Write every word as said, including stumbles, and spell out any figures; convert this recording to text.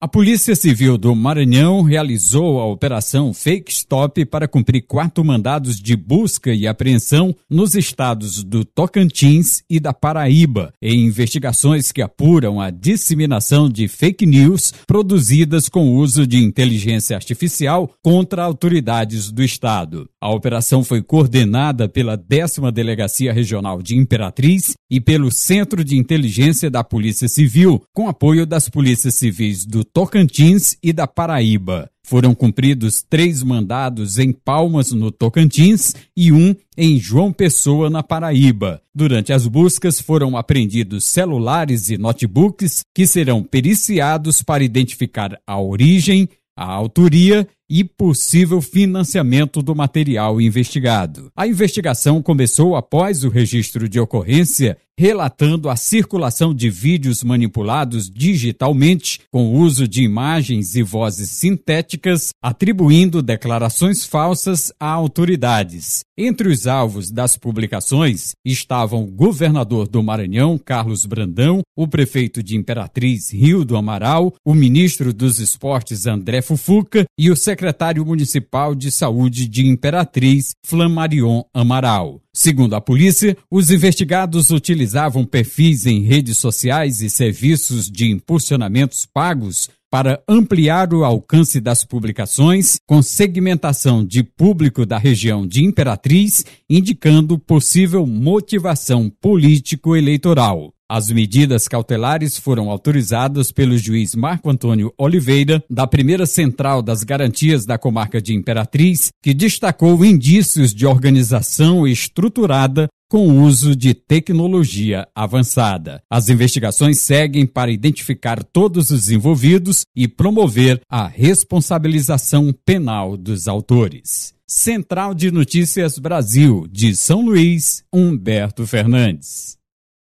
A Polícia Civil do Maranhão realizou a Operação Fake Stop para cumprir quatro mandados de busca e apreensão nos estados do Tocantins e da Paraíba, em investigações que apuram a disseminação de fake news produzidas com o uso de inteligência artificial contra autoridades do estado. A operação foi coordenada pela décima Delegacia Regional de Imperatriz e pelo Centro de Inteligência da Polícia Civil, com apoio das polícias civis do Tocantins e da Paraíba. Foram cumpridos três mandados em Palmas, no Tocantins, e um em João Pessoa, na Paraíba. Durante as buscas foram apreendidos celulares e notebooks que serão periciados para identificar a origem, a autoria e possível financiamento do material investigado. A investigação começou após o registro de ocorrência relatando a circulação de vídeos manipulados digitalmente com o uso de imagens e vozes sintéticas, atribuindo declarações falsas a autoridades. Entre os alvos das publicações estavam o governador do Maranhão, Carlos Brandão, o prefeito de Imperatriz, Rio do Amaral, o ministro dos Esportes, André Fufuca, e o secretário municipal de saúde de Imperatriz, Flamarion Amaral. Segundo a polícia, os investigados utilizavam perfis em redes sociais e serviços de impulsionamentos pagos para ampliar o alcance das publicações, com segmentação de público da região de Imperatriz, indicando possível motivação político-eleitoral. As medidas cautelares foram autorizadas pelo juiz Marco Antônio Oliveira, da primeira Central das Garantias da Comarca de Imperatriz, que destacou indícios de organização estruturada com o uso de tecnologia avançada. As investigações seguem para identificar todos os envolvidos e promover a responsabilização penal dos autores. Central de Notícias Brasil, de São Luís, Humberto Fernandes.